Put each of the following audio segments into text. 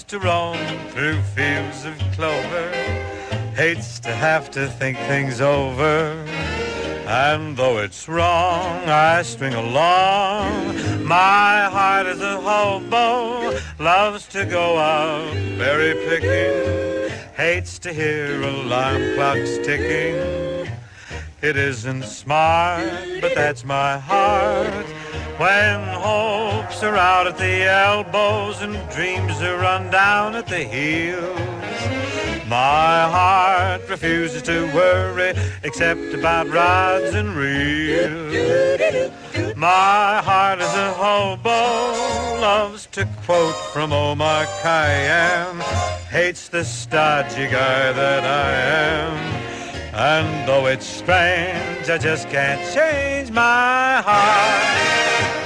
to roam through fields of clover, hates to have to think things over. And though it's wrong, I string along. My heart is a hobo, loves to go out berry picking, hates to hear alarm clocks ticking. It isn't smart, but that's my heart. When hopes are out at the elbows and dreams are run down at the heels, my heart refuses to worry except about rods and reels. My heart is a hobo, loves to quote from Omar Khayyam, hates the stodgy guy that I am. And though it's strange, I just can't change my heart.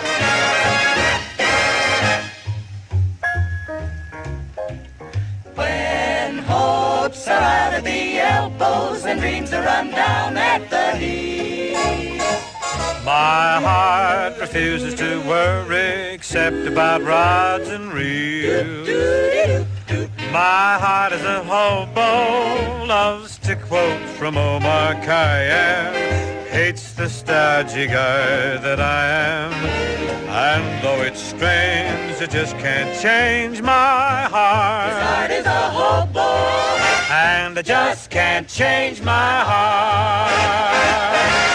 When hopes are out of the elbows and dreams are run down at the heels, my heart refuses to worry except about rods and reels. My heart is a hobo, loves to quote from Omar Khayyam, hates the stodgy guy that I am. And though it's strange, I just can't change my heart. his heart is a hobo, And I just can't change my heart.